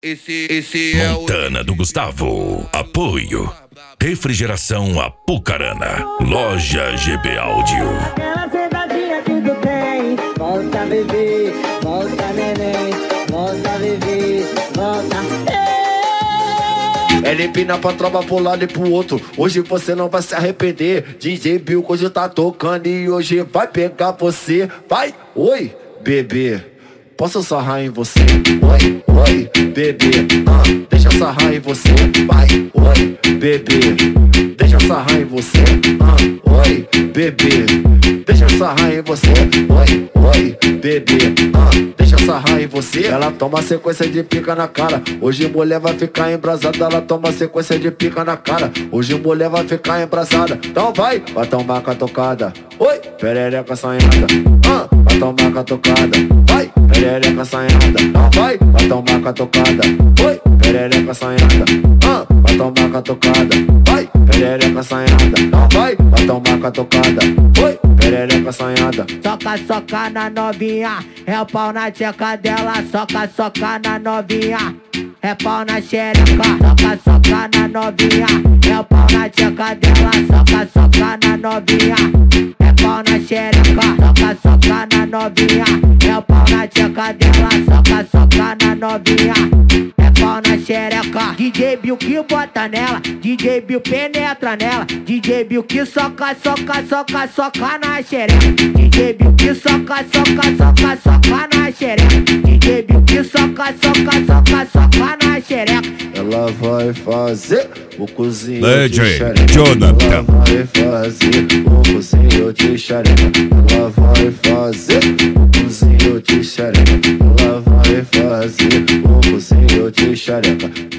Esse é o Montana do Gustavo. Apoio Refrigeração Apucarana. Loja GB Áudio. Aquela sentadinha que tu tem. Volta bebê, volta neném. Volta bebê, volta. Ela empina pra tropa pro lado e pro outro. Hoje você não vai se arrepender. DJ Bill hoje tá tocando e hoje vai pegar você. Vai, oi, bebê, posso sarrar em você? Oi, oi, bebê, deixa eu sarrar em você. Vai, oi, bebê, deixa eu sarrar em você. Oi, bebê, deixa eu sarrar em você. Oi, oi, bebê, deixa eu sarrar em você. Ela toma sequência de pica na cara. Hoje mulher vai ficar embrasada. Ela toma sequência de pica na cara. Hoje mulher vai ficar embrasada. Então vai tomar catucada. Oi, perereca assanhada. Vai tomar catucada. Vai, perereca assanhada. Então vai tomar catucada. Oi, perereca assanhada. Vai tomar catucada. Vai, perereca assanhada. Então vai tomar catucada. Oi, perereca assanhada. Soca, soca na novinha, é o pau na tcheca dela. Soca, soca na novinha, é pau na xereca. Soca, soca na novinha, é o pau na tcheca dela. Soca, soca na novinha, é pau na xereca. Soca, soca na novinha, é o pau na tcheca dela. Soca, soca na novinha, é pau na xereca. DJ Bill que bota nela, DJ Bill penetra nela. DJ Bill que soca, soca, soca, soca na xereca. DJ Bill que soca, soca, soca, soca na xereca. DJ Bill que soca, soca, soca, soca na xereca. Ela vai fazer o cozinho DJ de xereca. Jonathan. Ela vai fazer o cozinho de xereca. Ela vai fazer o cozinho de xereca. Ela vai fazer o cozinho de xereca.